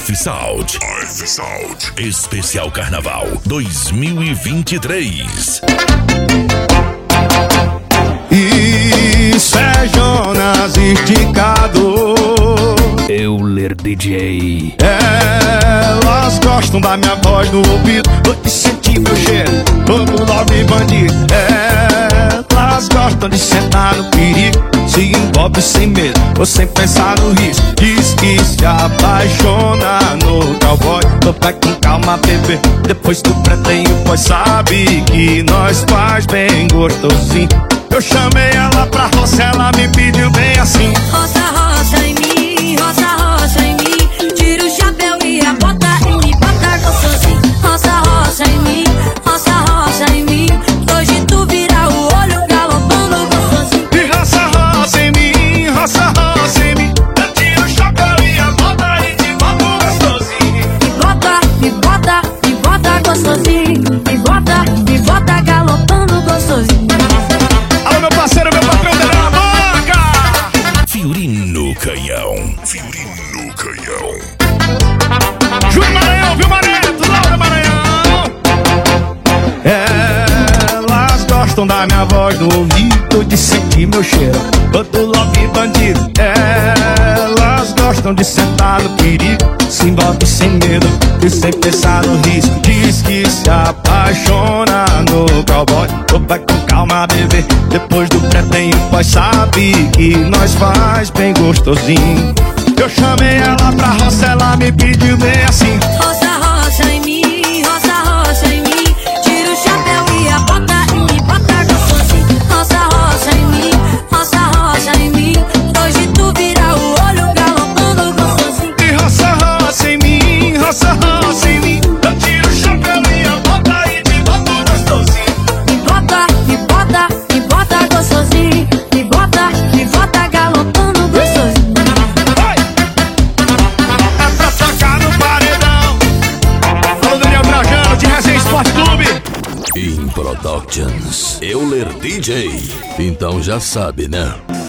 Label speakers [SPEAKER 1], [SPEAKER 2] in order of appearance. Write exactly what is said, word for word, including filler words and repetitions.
[SPEAKER 1] F Sound. A F Sound. Especial Carnaval dois mil e vinte e três.
[SPEAKER 2] Isso é Jonas esticado.
[SPEAKER 3] Euler D J.
[SPEAKER 2] Elas gostam da minha voz no ouvido, de sentir meu cheiro, todo love bandido. Elas gostam de sentar no perigo, se envolve sem medo ou sem pensar no risco. Diz que se apaixona no cowboy. Tô vai com calma, bebê, depois tu pretende, pois sabe que nós faz bem gostosinho. Eu chamei ela pra roça, ela me pediu bem assim:
[SPEAKER 4] roça, roça em mim, roça, roça em mim. Tira o chapéu e a bota e me bota gostosinho. Roça, roça em mim, roça, roça em mim. Hoje tu vira o olho galopando gostosinho.
[SPEAKER 2] E roça, roça em mim, roça, roça em mim. Eu tiro o chapéu e a bota e te boto gostosinho.
[SPEAKER 4] Me bota, me bota, me bota gostosinho. Me bota, me bota galopando gostosinho.
[SPEAKER 2] Alô, meu parceiro, meu patrão da boca.
[SPEAKER 1] Fiorino Canhão. Fiorino Canhão.
[SPEAKER 2] Júlio Maranhão, viu, Maneto? Laura Maranhão. Elas gostam da minha voz no ouvido, de sentir meu cheiro, todo love bandido. Elas gostam de sentar no perigo, se envolve sem medo e sem pensar no risco. Diz que se apaixona no cowboy. Tô vai com calma, bebê, depois do pré-tem, pois sabe que nós faz bem gostosinho. Eu chamei ela pra roça, ela me pediu bem assim:
[SPEAKER 4] roça, roça em mim, roça, roça em mim. Tira o chapéu e a bota e me bota gostosinho. Roça, roça em mim, roça, roça em mim. Hoje tu vira o olho galopando gostosinho.
[SPEAKER 2] E roça, roça em mim, roça, roça em mim. Eu tiro o chapéu e a bota e te boto gostosinho.
[SPEAKER 4] Me bota, me bota, me bota gostosinho. Me bota, me bota galopando gostosinho.
[SPEAKER 2] É pra tocar no paredão. Alô, Daniel Trajano, de Resenha Esporte Clube.
[SPEAKER 1] In Productions. Euler D J. Então já sabe, né?